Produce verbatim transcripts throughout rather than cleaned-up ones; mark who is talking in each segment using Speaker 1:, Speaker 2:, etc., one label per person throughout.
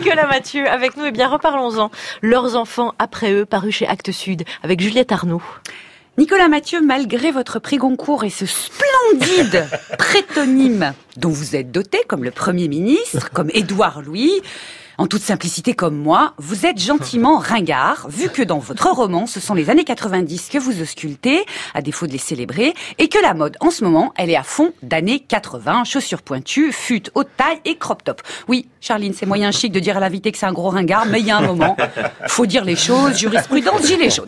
Speaker 1: Nicolas Mathieu avec nous. Eh bien, reparlons-en. Leurs enfants après eux, paru chez Actes Sud, avec Juliette Arnaud.
Speaker 2: Nicolas Mathieu, malgré votre prix Goncourt et ce splendide prétonyme dont vous êtes doté, comme le Premier ministre, comme Édouard Louis, en toute simplicité comme moi, vous êtes gentiment ringard, vu que dans votre roman, ce sont les années quatre-vingt-dix que vous auscultez, à défaut de les célébrer, et que la mode, en ce moment, elle est à fond d'années quatre-vingts, chaussures pointues, fut, haute taille et crop top. Oui, Charline, c'est moyen chic de dire à l'invité que c'est un gros ringard, mais il y a un moment, faut dire les choses, jurisprudence, gilet jaune.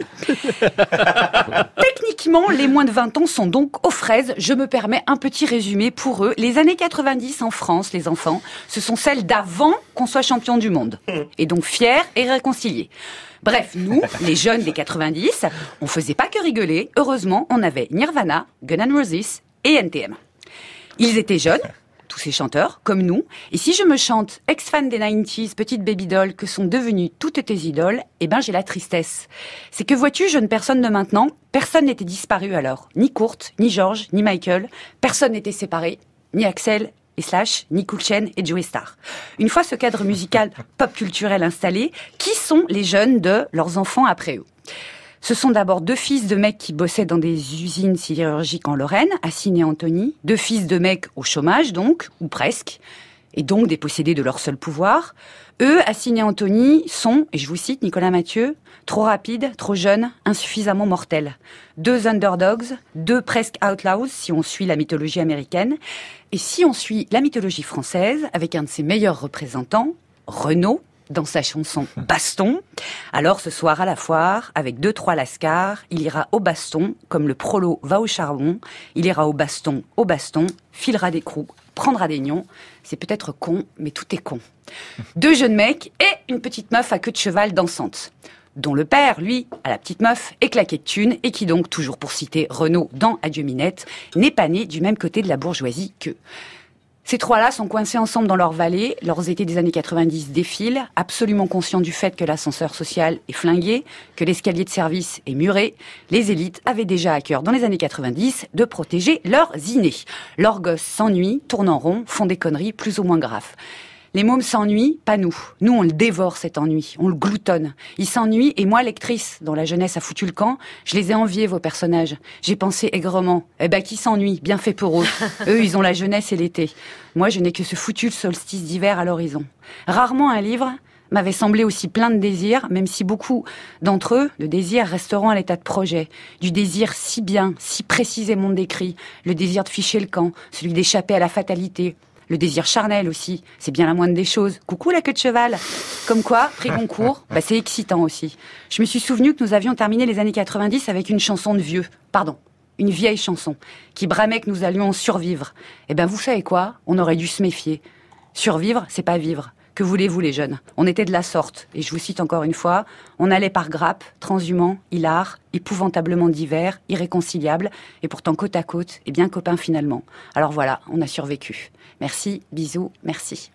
Speaker 2: Techniquement, les moins de vingt ans sont donc aux fraises. Je me permets un petit résumé pour eux. Les années quatre-vingt-dix en France, les enfants, ce sont celles d'avant qu'on soit champion du monde. Et donc fiers et réconciliés. Bref, nous, les jeunes des quatre-vingt-dix, on faisait pas que rigoler. Heureusement, on avait Nirvana, Guns N' Roses et N T M. Ils étaient jeunes, tous ces chanteurs, comme nous. Et si je me chante ex-fan des quatre-vingt-dix, petite baby doll, que sont devenues toutes tes idoles, eh ben j'ai la tristesse. C'est que vois-tu, jeune personne de maintenant, personne n'était disparu alors. Ni Kurt, ni George, ni Michael. Personne n'était séparé, ni Axel et Slash, ni Cool Chain et Joey Starr. Une fois ce cadre musical pop culturel installé, qui sont les jeunes de leurs enfants après eux ? Ce sont d'abord deux fils de mecs qui bossaient dans des usines sidérurgiques en Lorraine, Assine et Anthony. Deux fils de mecs au chômage, donc, ou presque, et donc dépossédés de leur seul pouvoir. Eux, Assine et Anthony, sont, et je vous cite Nicolas Mathieu, trop rapides, trop jeunes, insuffisamment mortels. Deux underdogs, deux presque outlaws, si on suit la mythologie américaine. Et si on suit la mythologie française, avec un de ses meilleurs représentants, Renaud, dans sa chanson Baston. Alors ce soir à la foire, avec deux trois lascars, il ira au baston, comme le prolo va au charbon. Il ira au baston, au baston, filera des crocs, prendra des nions. C'est peut-être con, mais tout est con. Deux jeunes mecs et une petite meuf à queue de cheval dansante, dont le père, lui, a la petite meuf, est claqué de thunes, et qui donc, toujours pour citer Renaud dans Adieu Minette, n'est pas né du même côté de la bourgeoisie qu'eux. Ces trois-là sont coincés ensemble dans leur vallée, leurs étés des années quatre-vingt-dix défilent, absolument conscients du fait que l'ascenseur social est flingué, que l'escalier de service est muré. Les élites avaient déjà à cœur, dans les années quatre-vingt-dix, de protéger leurs innés. Leurs gosses s'ennuient, tournent en rond, font des conneries plus ou moins graves. Les mômes s'ennuient, pas nous. Nous, on le dévore, cet ennui. On le gloutonne. Ils s'ennuient, et moi, lectrice, dont la jeunesse a foutu le camp, je les ai enviés, vos personnages. J'ai pensé aigrement. Eh ben, qui s'ennuie? Bien fait pour eux. Eux, ils ont la jeunesse et l'été. Moi, je n'ai que ce foutu solstice d'hiver à l'horizon. Rarement un livre m'avait semblé aussi plein de désirs, même si beaucoup d'entre eux, de désirs, resteront à l'état de projet. Du désir si bien, si précisément décrit. Le désir de ficher le camp, celui d'échapper à la fatalité. Le désir charnel aussi, c'est bien la moindre des choses. Coucou la queue de cheval. Comme quoi, prix Goncourt, bah c'est excitant aussi. Je me suis souvenu que nous avions terminé les années quatre-vingt-dix avec une chanson de vieux, pardon, une vieille chanson, qui bramait que nous allions survivre. Eh ben vous savez quoi ? On aurait dû se méfier. Survivre, c'est pas vivre. Que voulez-vous les jeunes ? On était de la sorte, et je vous cite encore une fois, on allait par grappes, transhumants, hilars, épouvantablement divers, irréconciliables, et pourtant côte à côte, et bien copains finalement. Alors voilà, on a survécu. Merci, bisous, merci.